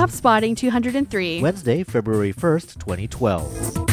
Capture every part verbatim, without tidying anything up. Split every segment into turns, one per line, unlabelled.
Pop Spotting two hundred three.
Wednesday, February first, twenty twelve.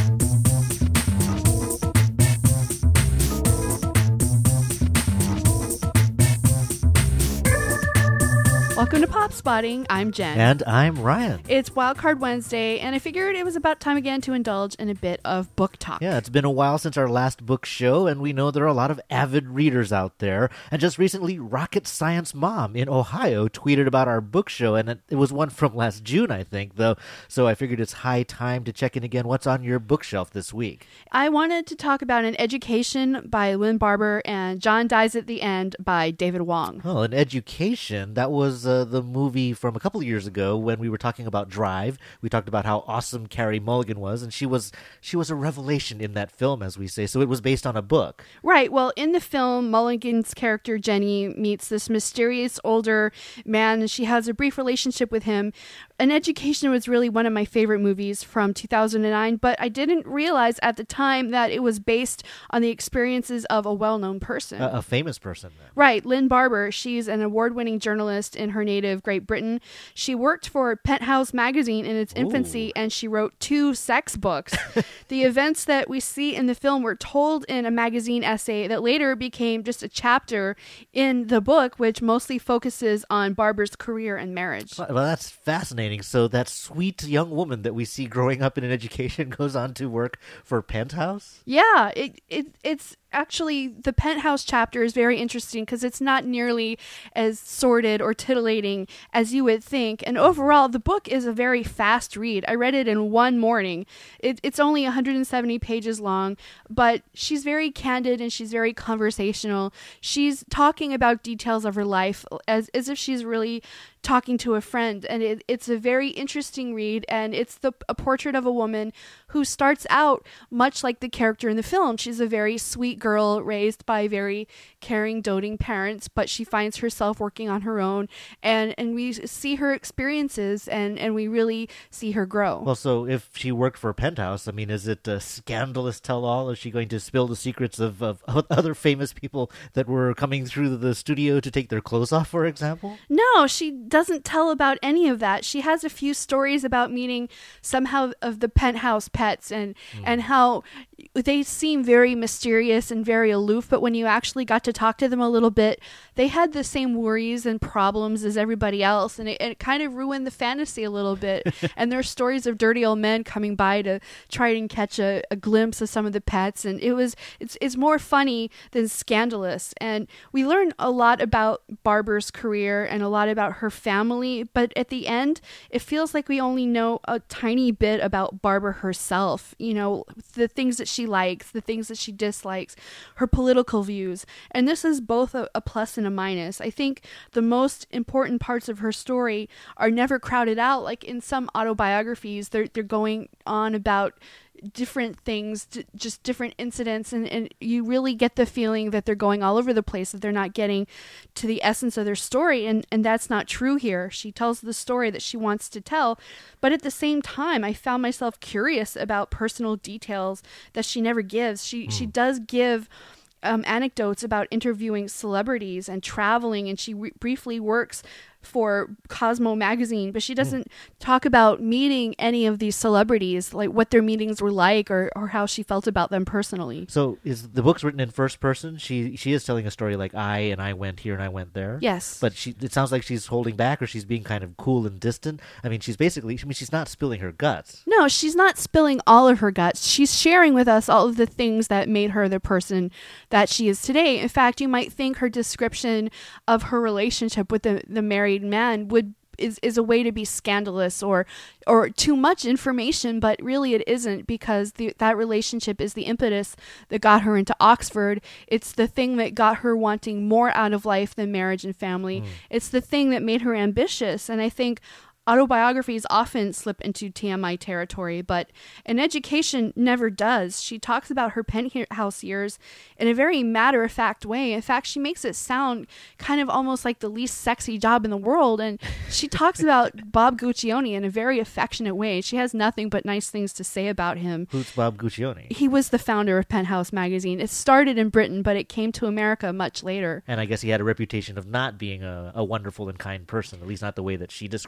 Welcome to Pop Spotting. I'm Jen.
And I'm Ryan.
It's Wildcard Wednesday, and I figured it was about time again to indulge in a bit of book talk.
Yeah, it's been a while since our last book show, and we know there are a lot of avid readers out there. And just recently, Rocket Science Mom in Ohio tweeted about our book show, and it, it was one from last June, I think, though. So I figured it's high time to check in again. What's on your bookshelf this week?
I wanted to talk about An Education by Lynn Barber and John Dies at the End by David Wong.
Oh, An Education. That was uh, the movie from a couple of years ago when we were talking about Drive. We talked about how awesome Carey Mulligan was, and she was she was a revelation in that film, as we say. So it was based on a book.
Right. Well, in the film, Mulligan's character Jenny meets this mysterious older man, and she has a brief relationship with him. An Education was really one of my favorite movies from two thousand nine, but I didn't realize at the time that it was based on the experiences of a well-known person.
A, a famous person. Then.
Right. Lynn Barber. She's an award-winning journalist in her native Great Britain. She worked for Penthouse magazine in its infancy,
Ooh.
and she wrote two sex books. The events that we see in the film were told in a magazine essay that later became just a chapter in the book, which mostly focuses on Barber's career and marriage.
Well, that's fascinating. So that sweet young woman that we see growing up in An Education goes on to work for Penthouse?
Yeah, it, it it's actually, the Penthouse chapter is very interesting because it's not nearly as sordid or titillating as you would think. And overall, the book is a very fast read. I read it in one morning. It, it's only one hundred seventy pages long, but she's very candid and she's very conversational. She's talking about details of her life as, as if she's really talking to a friend, and it, it's a very interesting read, and it's the a portrait of a woman who starts out much like the character in the film. She's a very sweet girl raised by very caring, doting parents, but she finds herself working on her own, and, and we see her experiences, and, and we really see her grow.
Well, so if she worked for Penthouse, I mean, is it a scandalous tell-all? Is she going to spill the secrets of, of other famous people that were coming through the studio to take their clothes off, for example?
No, she doesn't tell about any of that. She has a few stories about meeting somehow of the Penthouse pets and mm. and how they seem very mysterious and very aloof, but when you actually got to talk to them a little bit, they had the same worries and problems as everybody else, and it, it kind of ruined the fantasy a little bit. And there's stories of dirty old men coming by to try and catch a, a glimpse of some of the pets, and it was it's it's more funny than scandalous. And we learn a lot about Barber's career and a lot about her family, but at the end, it feels like we only know a tiny bit about Barber herself. You know, the things that she likes, the things that she dislikes, her political views. And this is both a, a plus and a minus. I think the most important parts of her story are never crowded out. Like in some autobiographies, they're they're going on about different things, just different incidents, and, and you really get the feeling that they're going all over the place, that they're not getting to the essence of their story, and, and that's not true here. She tells the story that she wants to tell, but at the same time, I found myself curious about personal details that she never gives. She, mm. she does give um, anecdotes about interviewing celebrities and traveling, and she re- briefly works for Cosmo magazine, but she doesn't mm. talk about meeting any of these celebrities, like what their meetings were like or, or how she felt about them personally.
So is the book's written in first person? She she is telling a story like I and I went here and I went there.
Yes.
But she it sounds like she's holding back, or she's being kind of cool and distant. I mean, she's basically, I mean, she's not spilling her guts.
No, she's not spilling all of her guts. She's sharing with us all of the things that made her the person that she is today. In fact, you might think her description of her relationship with the, the married man would is is a way to be scandalous or or too much information, but really it isn't, because the, that relationship is the impetus that got her into Oxford. It's the thing that got her wanting more out of life than marriage and family. Mm. It's the thing that made her ambitious, and I think autobiographies often slip into T M I territory, but An Education never does. She talks about her Penthouse years in a very matter-of-fact way. In fact, she makes it sound kind of almost like the least sexy job in the world, and she talks about Bob Guccione in a very affectionate way. She has nothing but nice things to say about him.
Who's Bob Guccione?
He was the founder of Penthouse magazine. It started in Britain, but it came to America much later.
And I guess he had a reputation of not being a, a wonderful and kind person, at least not the way that she describes him.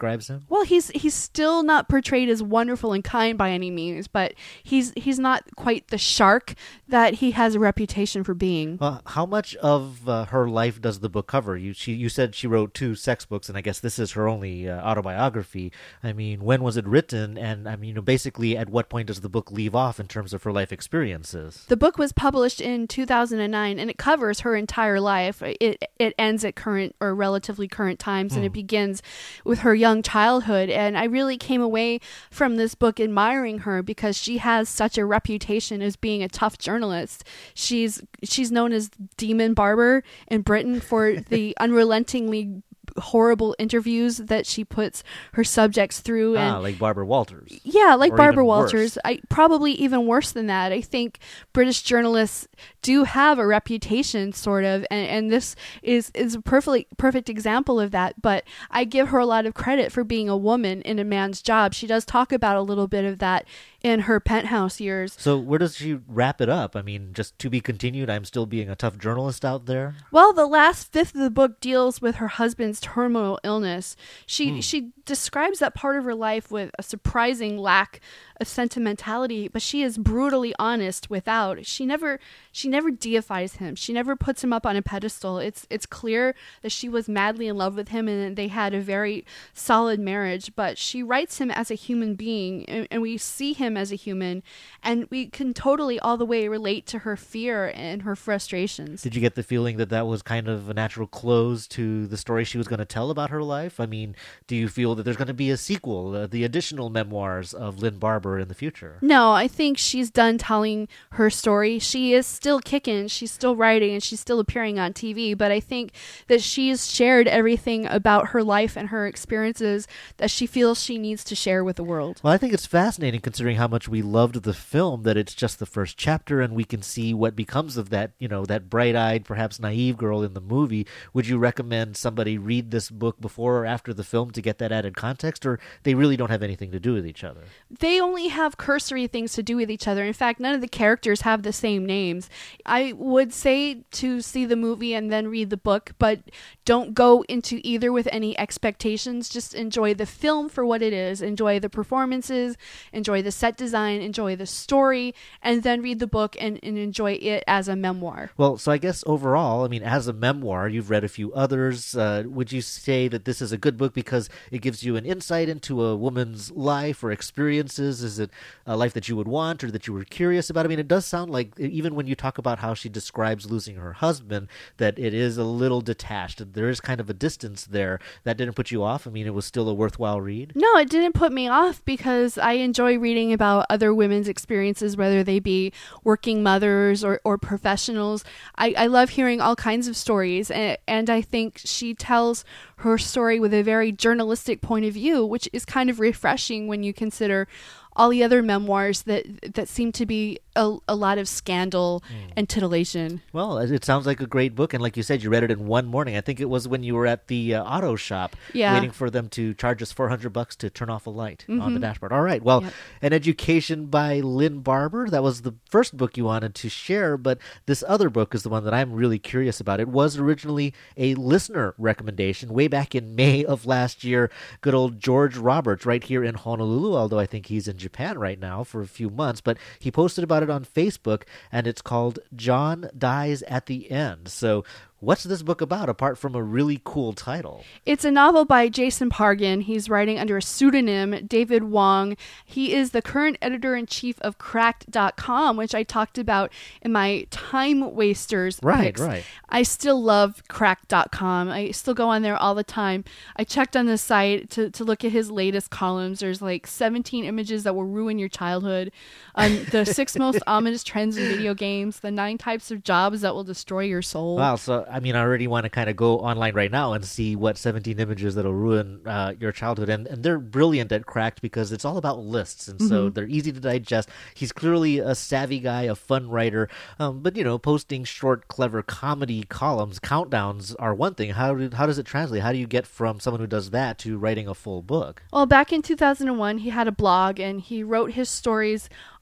Well, he's he's still not portrayed as wonderful and kind by any means, but he's he's not quite the shark that he has a reputation for being.
Uh, how much of uh, her life does the book cover? You she you said she wrote two sex books, and I guess this is her only uh, autobiography. I mean, when was it written? And I mean, you know, basically, at what point does the book leave off in terms of her life experiences?
The book was published in two thousand nine, and it covers her entire life. It it ends at current or relatively current times, hmm. and it begins with her young childhood. And I really came away from this book admiring her because she has such a reputation as being a tough journalist. She's she's known as Demon Barber in Britain for the unrelentingly horrible interviews that she puts her subjects through. And
ah, like Barbara Walters.
Yeah, like
or
Barbara Walters.
Worse.
I probably even worse than that. I think British journalists do have a reputation, sort of, and, and this is is a perfect perfect example of that. But I give her a lot of credit for being a woman in a man's job. She does talk about a little bit of that in her Penthouse years.
So where does she wrap it up? I mean, just to be continued, I'm still being a tough journalist out there?
Well, the last fifth of the book deals with her husband's terminal illness. She mm. she describes that part of her life with a surprising lack of sentimentality, but she is brutally honest without. She never she never deifies him. She never puts him up on a pedestal. It's it's clear that she was madly in love with him and they had a very solid marriage, but she writes him as a human being, and, and we see him as a human, and we can totally all the way relate to her fear and her frustrations.
Did you get the feeling that that was kind of a natural close to the story she was going to tell about her life? I mean, do you feel that there's going to be a sequel, uh, the additional memoirs of Lynn Barber in the future?
No, I think she's done telling her story. She is still kicking, she's still writing, and she's still appearing on T V, but I think that she's shared everything about her life and her experiences that she feels she needs to share with the world.
Well, I think it's fascinating considering how much we loved the film, that it's just the first chapter and we can see what becomes of that, you know, that bright-eyed, perhaps naive girl in the movie. Would you recommend somebody read this book before or after the film to get that added context, or they really don't have anything to do with each other?
They only have cursory things to do with each other. In fact, none of the characters have the same names. I would say to see the movie and then read the book, but don't go into either with any expectations. Just enjoy the film for what it is. Enjoy the performances, enjoy the set design, enjoy the story, and then read the book and, and enjoy it as a memoir.
Well, so I guess overall, I mean, as a memoir, you've read a few others. Uh, would you say that this is a good book because it gives you an insight into a woman's life or experiences? Is it a life that you would want or that you were curious about? I mean, it does sound like, even when you talk about how she describes losing her husband, that it is a little detached. There is kind of a distance there. That didn't put you off? I mean, it was still a worthwhile read?
No, it didn't put me off because I enjoy reading about other women's experiences, whether they be working mothers or, or professionals. I, I love hearing all kinds of stories, and, and I think she tells her story with a very journalistic point of view, which is kind of refreshing when you consider all the other memoirs that that seem to be a, a lot of scandal mm. and titillation.
Well, it sounds like a great book, and like you said, you read it in one morning. I think it was when you were at the uh, auto shop,
yeah.
waiting for them to charge us four hundred bucks to turn off a light
mm-hmm.
on the dashboard. All right, well, yep. An Education by Lynn Barber. That was the first book you wanted to share, but this other book is the one that I'm really curious about. It was originally a listener recommendation way back in May of last year. Good old George Roberts right here in Honolulu, although I think he's in Japan right now for a few months, but he posted about it on Facebook, and it's called John Dies at the End. So what's this book about, apart from a really cool title?
It's a novel by Jason Pargin. He's writing under a pseudonym, David Wong. He is the current editor-in-chief of Cracked dot com, which I talked about in my Time Wasters
Right,
picks.
right.
I still love Cracked dot com. I still go on there all the time. I checked on the site to, to look at his latest columns. There's like seventeen images that will ruin your childhood, um, the six most ominous trends in video games, the nine types of jobs that will destroy your soul.
Wow, so I mean, I already want to kind of go online right now and see what seventeen images that'll ruin uh, your childhood. And, and they're brilliant at Cracked because it's all about lists. And so mm-hmm. they're easy to digest. He's clearly a savvy guy, a fun writer. Um, but, you know, posting short, clever comedy columns, countdowns are one thing. How, do, how does it translate? How do you get from someone who does that to writing a full book?
Well, back in two thousand one, he had a blog and he wrote his stories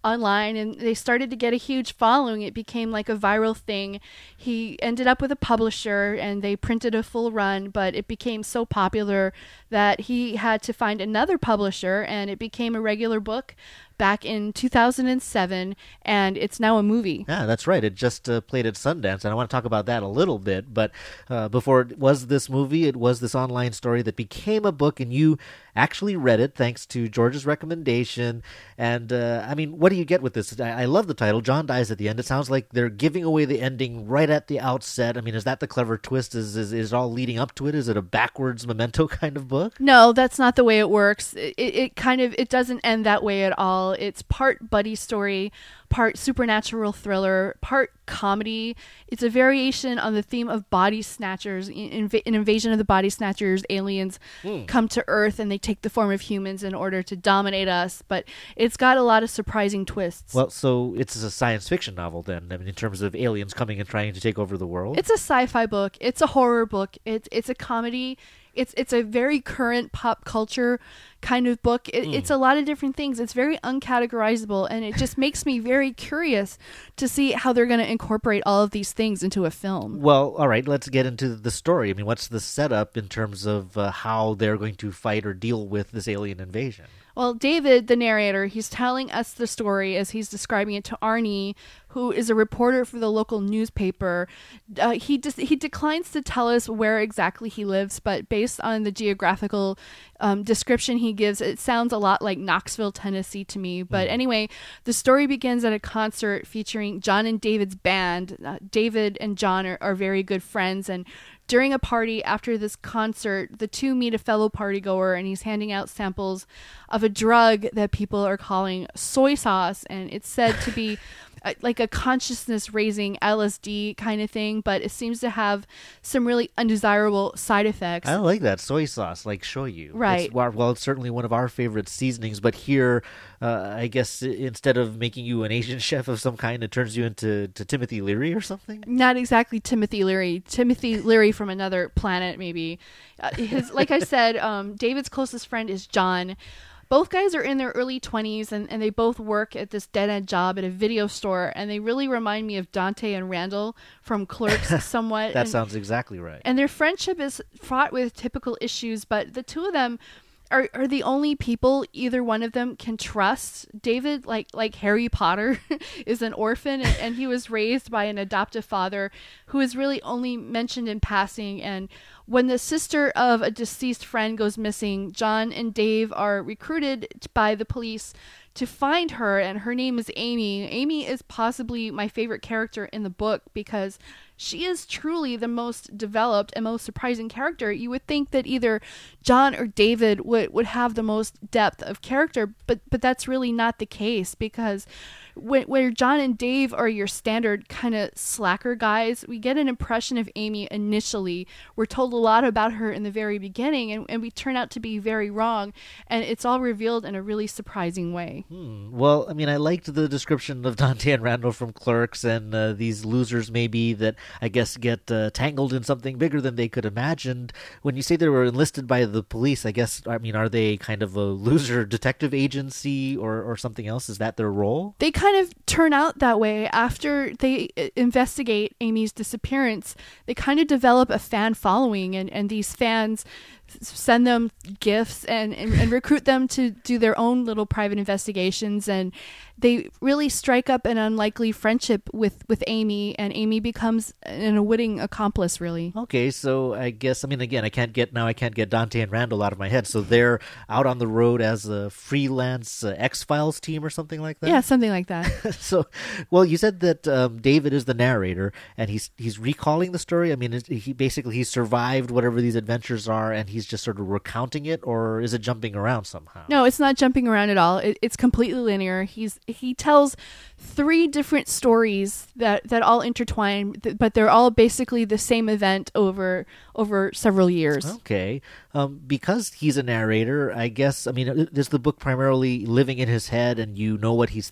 online, and they started to get a huge following. It became like a viral thing. He ended up with a publisher, and they printed a full run, but it became so popular that he had to find another publisher, and it became a regular book back in two thousand seven, and it's now a movie.
Yeah, that's right. It just uh, played at Sundance, and I want to talk about that a little bit. But uh, before it was this movie, it was this online story that became a book, and you actually read it thanks to George's recommendation. And, uh, I mean, what do you get with this? I-, I love the title. John dies at the end. It sounds like they're giving away the ending right at the outset. I mean, is that the clever twist? Is, is, is it all leading up to it? Is it a backwards Memento kind of book?
No, that's not the way it works. It, it kind of, it doesn't end that way at all. It's part buddy story, part supernatural thriller, part comedy. It's a variation on the theme of body snatchers. In, in, in Invasion of the Body Snatchers, aliens mm. come to Earth and they take the form of humans in order to dominate us. But it's got a lot of surprising twists.
Well, so it's a science fiction novel then, I mean, in terms of aliens coming and trying to take over the world?
It's a sci-fi book. It's a horror book. It's it's a comedy. It's it's a very current pop culture kind of book. It, mm. It's a lot of different things. It's very uncategorizable, and it just makes me very curious to see how they're going to incorporate all of these things into a film.
Well, all right, let's get into the story. I mean, what's the setup in terms of uh, how they're going to fight or deal with this alien invasion?
Well, David, the narrator, he's telling us the story as he's describing it to Arnie, who is a reporter for the local newspaper. Uh, he just he declines to tell us where exactly he lives, but based on the geographical um, description he gives, it sounds a lot like Knoxville, Tennessee to me. But mm. anyway, the story begins at a concert featuring John and David's band. Uh, David and John are, are very good friends, and during a party after this concert, the two meet a fellow partygoer, and he's handing out samples of a drug that people are calling soy sauce, and it's said to be a, like a consciousness-raising L S D kind of thing, but it seems to have some really undesirable side effects.
I like that, soy sauce, like shoyu.
Right.
It's, well, it's certainly one of our favorite seasonings, but here, uh, I guess instead of making you an Asian chef of some kind, it turns you into to Timothy Leary or something?
Not exactly Timothy Leary. Timothy Leary from another planet, maybe. Uh, his, like I said, um, David's closest friend is John. Both guys are in their early twenties, and, and they both work at this dead-end job at a video store, and they really remind me of Dante and Randall from Clerks somewhat.
That
and,
sounds exactly right.
And their friendship is fraught with typical issues, but the two of them are, are the only people either one of them can trust. David, like like Harry Potter, is an orphan, and, and he was raised by an adoptive father who is really only mentioned in passing. And when the sister of a deceased friend goes missing, John and Dave are recruited by the police to find her, and her name is Amy. Amy is possibly my favorite character in the book because she is truly the most developed and most surprising character. You would think that either John or David would, would have the most depth of character, but but that's really not the case, because when, where John and Dave are your standard kind of slacker guys, we get an impression of Amy initially. We're told a lot about her in the very beginning, and, and we turn out to be very wrong, and it's all revealed in a really surprising way.
Hmm. Well, I mean, I liked the description of Dante and Randall from Clerks, and uh, these losers maybe that I guess get uh, tangled in something bigger than they could imagine. When you say they were enlisted by the police, I guess, I mean, are they kind of a loser detective agency or, or something else? Is that their role?
They kind of turn out that way after they investigate Amy's disappearance. They kind of develop a fan following, and, and these fans send them gifts and, and, and recruit them to do their own little private investigations, and they really strike up an unlikely friendship with, with Amy, and Amy becomes an unwitting accomplice, really.
Okay, so I guess, I mean, again, I can't get, now I can't get Dante and Randall out of my head, so they're out on the road as a freelance uh, X-Files team or something like that?
Yeah, something like that.
So, well, you said that um, David is the narrator, and he's he's recalling the story. I mean, is he basically he survived whatever these adventures are, and he's just sort of recounting it, or is it jumping around somehow?
No, it's not jumping around at all. It, it's completely linear. He's he tells three different stories that, that all intertwine, but they're all basically the same event over over several years.
Okay. Um, because he's a narrator, I guess, I mean, is the book primarily living in his head and you know what he's thinking and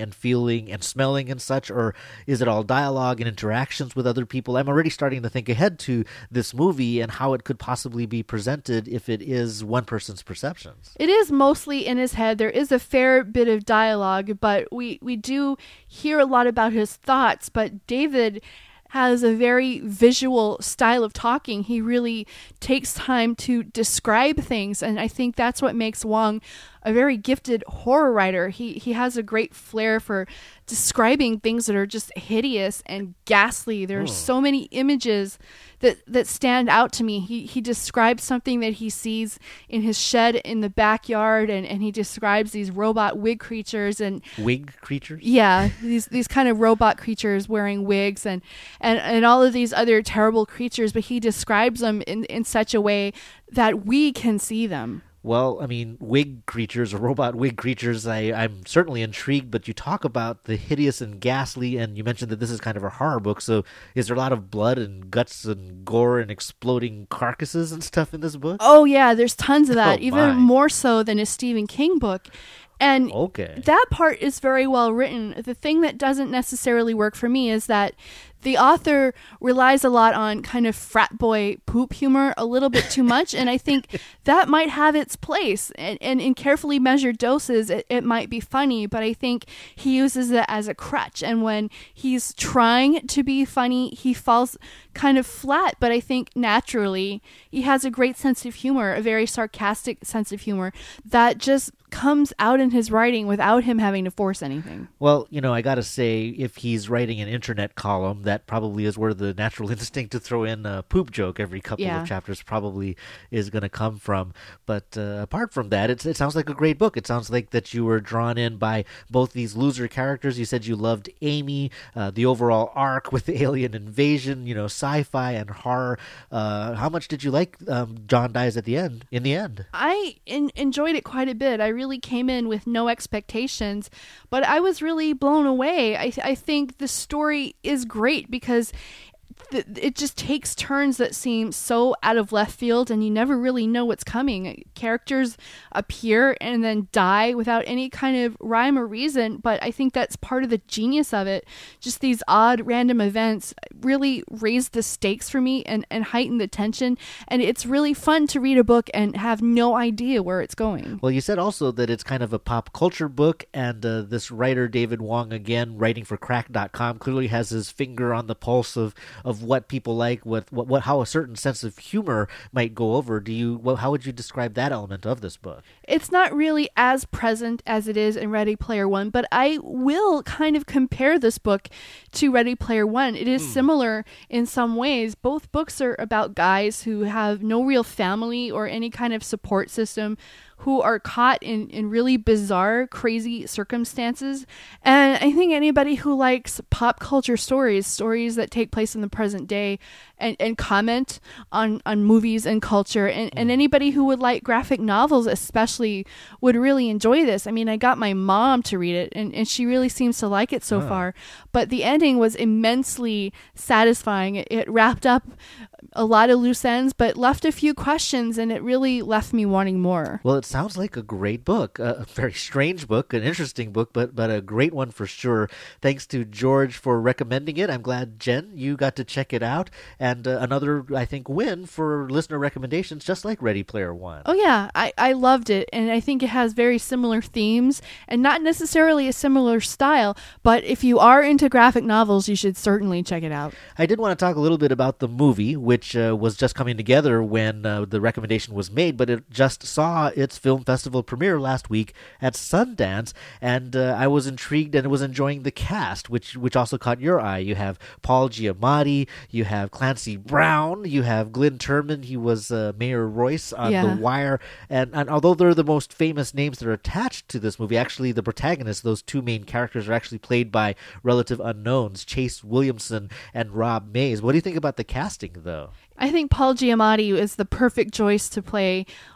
and feeling and smelling and such, or is it all dialogue and interactions with other people? I'm already starting to think ahead to this movie and how it could possibly be presented if it is one person's perceptions.
It is mostly in his head. There is a fair bit of dialogue, but we, we do hear a lot about his thoughts. But David has a very visual style of talking. He really takes time to describe things, and I think that's what makes Wong a very gifted horror writer. He he has a great flair for describing things that are just hideous and ghastly. There are
Oh.
so many images that that stand out to me. He he describes something that he sees in his shed in the backyard, and, and he describes these robot wig creatures and
Wig creatures?
yeah, these these kind of robot creatures wearing wigs and, and, and all of these other terrible creatures, but he describes them in, in such a way that we can see them.
Well, I mean, wig creatures or robot wig creatures, I, I'm certainly intrigued, but you talk about the hideous and ghastly, and you mentioned that this is kind of a horror book, so is there a lot of blood and guts and gore and exploding carcasses and stuff in this book?
Oh yeah, there's tons of that,
Oh,
even
my.
more so than a Stephen King book. And
Okay.
that part is very well written. The thing that doesn't necessarily work for me is that the author relies a lot on kind of frat boy poop humor a little bit too much, and I think that might have its place. And, and in carefully measured doses, it, it might be funny, but I think he uses it as a crutch. And when he's trying to be funny, he falls kind of flat, but I think naturally he has a great sense of humor, a very sarcastic sense of humor that just comes out in his writing without him having to force anything.
Well, you know, I gotta say, if he's writing an internet column, that probably is where the natural instinct to throw in a poop joke every couple
Yeah.
of chapters probably is going to come from. But uh, apart from that, it's, it sounds like a great book. It sounds like that you were drawn in by both these loser characters. You said you loved Amy, uh, the overall arc with the alien invasion, you know, sci-fi and horror. Uh, how much did you like um, John Dies at the end, in the end?
I in- enjoyed it quite a bit. I really came in with no expectations, but I was really blown away. I, th- I think the story is great because th- it just takes turns that seem so out of left field, and you never really know what's coming. Characters appear and then die without any kind of rhyme or reason, but I think that's part of the genius of it. Just these odd random events really raise the stakes for me and, and heighten the tension, and it's really fun to read a book and have no idea where it's going.
Well, you said also that it's kind of a pop culture book, and uh, this writer, David Wong, again, writing for crack dot com, clearly has his finger on the pulse of, of what people like, what, what, what how a certain sense of humor might go over. Do you? Well, how would you describe that element of this book?
It's not really as present as it is in Ready Player One, but I will kind of compare this book to Ready Player One. It is similar in some ways. Both books are about guys who have no real family or any kind of support system, who are caught in, in really bizarre, crazy circumstances. And I think anybody who likes pop culture stories, stories that take place in the present day, and, and comment on, on movies and culture, and, and anybody who would like graphic novels especially would really enjoy this. I mean, I got my mom to read it, and, and she really seems to like it so
Oh.
far. But the ending was immensely satisfying. It, it wrapped up a lot of loose ends, but left a few questions, and it really left me wanting more.
Well, it sounds like a great book, a very strange book, an interesting book, but but a great one for sure. Thanks to George for recommending it. I'm glad, Jen, you got to check it out. And uh, another, I think, win for listener recommendations, just like Ready Player One.
Oh yeah, I, I loved it, and I think it has very similar themes and not necessarily a similar style, but if you are into graphic novels, you should certainly check it out.
I did want to talk a little bit about the movie, which uh, was just coming together when uh, the recommendation was made, but it just saw its film festival premiere last week at Sundance, and uh, I was intrigued and was enjoying the cast, which which also caught your eye. You have Paul Giamatti, you have Clancy Brown, you have Glenn Turman, he was uh, Mayor Royce on
Yeah.
The Wire, and, and although they're the most famous names that are attached to this movie, actually the protagonists, those two main characters, are actually played by relative unknowns, Chase Williamson and Rob Mays. What do you think about the casting, though?
I think Paul Giamatti is the perfect choice to play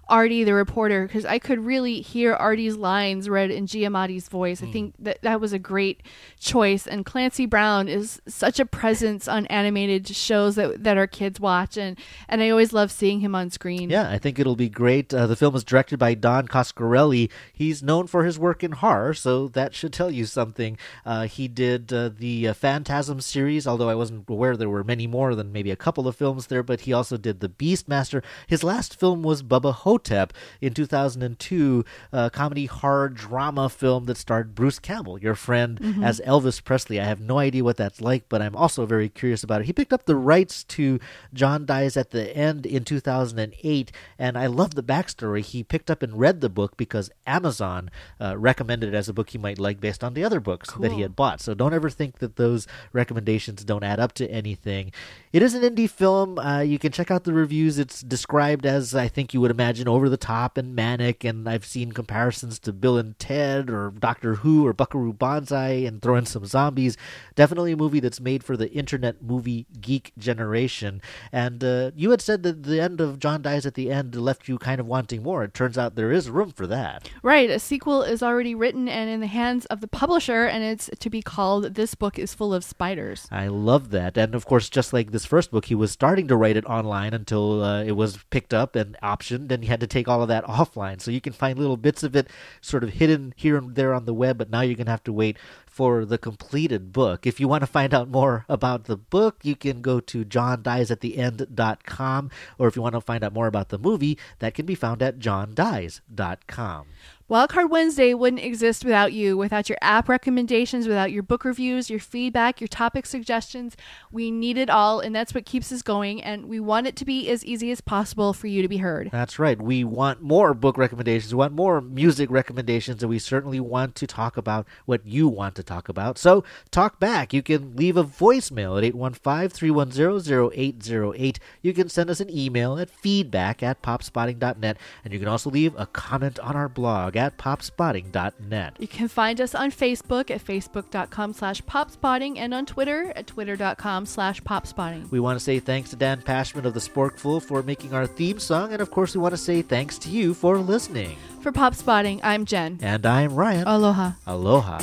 Artie the reporter, because I could really hear Artie's lines read in Giamatti's voice. Mm. I think that that was a great choice. And Clancy Brown is such a presence on animated shows that that our kids watch, and, and I always love seeing him on screen.
Yeah, I think it'll be great. Uh, the film is directed by Don Coscarelli. He's known for his work in horror, so that should tell you something. Uh, he did uh, the uh, Phantasm series, although I wasn't aware there were many more than maybe a couple of films there, but he also did The Beastmaster. His last film was Bubba Hotep in two thousand two, a comedy horror drama film that starred Bruce Campbell, your friend, mm-hmm. as Elvis Presley. I have no idea what that's like, but I'm also very curious about it. He picked up the rights to John Dies at the End in two thousand eight, and I love the backstory. He picked up and read the book because Amazon uh, recommended it as a book he might like based on the other books cool. that he had bought. So don't ever think that those recommendations don't add up to anything. It is an indie film. Uh, you can check out the reviews. It's described as, I think you would imagine, over the top and manic, and I've seen comparisons to Bill and Ted or Doctor Who or Buckaroo Banzai and throw in some zombies. Definitely a movie that's made for the internet movie geek generation. And uh, you had said that the end of John Dies at the End left you kind of wanting more. It turns out there is room for that.
Right. A sequel is already written and in the hands of the publisher, and it's to be called This Book is Full of Spiders.
I love that. And of course, just like this first book, he was starting to write it online until uh, it was picked up and optioned, and he had to take all of that offline. So you can find little bits of it sort of hidden here and there on the web, but now you're going to have to wait for the completed book. If you want to find out more about the book, you can go to john dies at the end dot com, or if you want to find out more about the movie, that can be found at john dies dot com.
Wildcard Wednesday wouldn't exist without you, without your app recommendations, without your book reviews, your feedback, your topic suggestions. We need it all, and that's what keeps us going, and we want it to be as easy as possible for you to be heard.
That's right. We want more book recommendations. We want more music recommendations, and we certainly want to talk about what you want to talk about. So talk back. You can leave a voicemail at eight one five, three one zero, zero eight zero eight. You can send us an email at feedback at popspotting dot net, and you can also leave a comment on our blog at popspotting dot net.
You can find us on Facebook at facebook.com slash popspotting and on Twitter at twitter.com slash popspotting.
We want to say thanks to Dan Pashman of The Sporkful for making our theme song, and of course we want to say thanks to you for listening.
For Popspotting, I'm Jen.
And I'm Ryan.
Aloha.
Aloha.